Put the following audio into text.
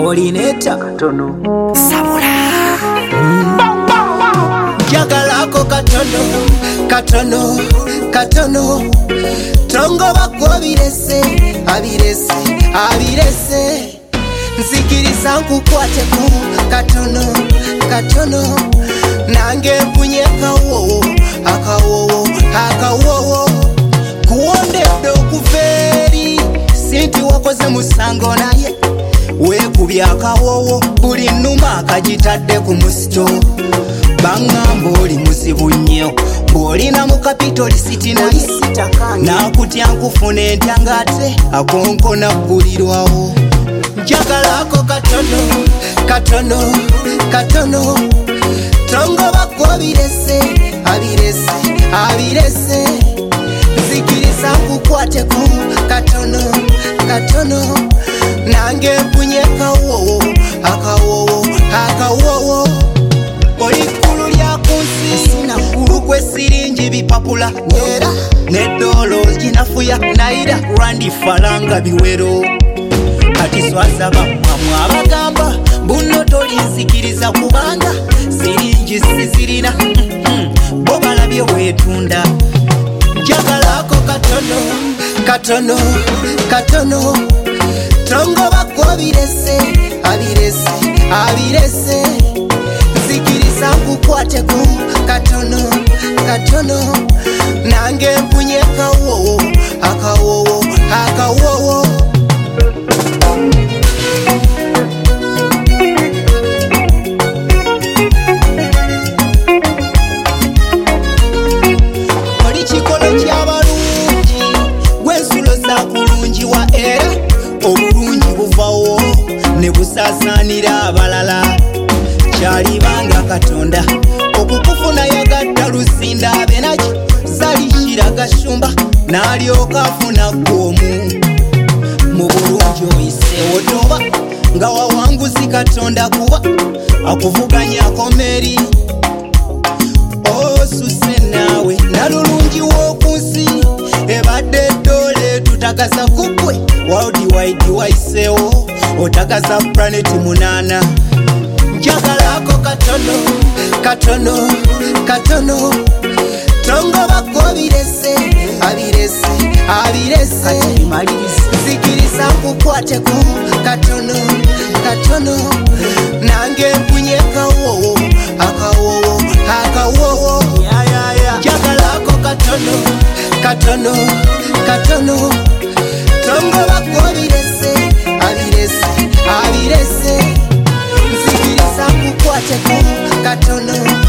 Olineta katono sabula jagalako katono katono katono tongo bakobirese abirese abirese nzikiriza nkukwateko katono katono nange mpunyeka wowo akawowo akawowo kuwondedde okuveri sinti wakoze musango naye wekubya akawowo buli nnuma akagitadde ku musito bangamba oli muzibu nnyo bw'olina mu kapitoli siti naye nakutya nkufuna entya ng'ate akonkona ggulirwawo njagalako katono katono katono tongo bakobirese abirese abirese nzikiriza nkukwateko katono katono nange mpunyeka wowo akawowo akawowo olikulu lya kunsi sinakulu kwesiringi bipapula era nedolo ginafuya naira rwandifalanga biwero kati swasaba mwamu abagamba buno tolinzikiriza kubanga siringi sizirina bo balabye wetunda njagalako katono katono katono tongo bakobirese abirese abirese nzikiriza nkukwateko katono katono nange mpunyeka wowo akawowo akawowo obulungi buvawo ne busasanira abalala kyalibanga katonda okukufuna yagadda lusinda abenaki zalishira gashumba n'alyoka afuna gwomu mu bulungi oyiseewo toba nga wawanguzi katonda kuba akuvuganyako meri osuse naawe nalulungi w'okunsi ebadde dole tutagaza kukwe world wide waisewo otagaza planet munana njagalako katono katono katono tongo bakobirese abirese abirese nzikiriza nkukwateko katono katono nange mpunyeka wowo akawowo akawowo njagalako katono katono katono tongo bakobirese abirese abirese nzikiriza nkukwateko katono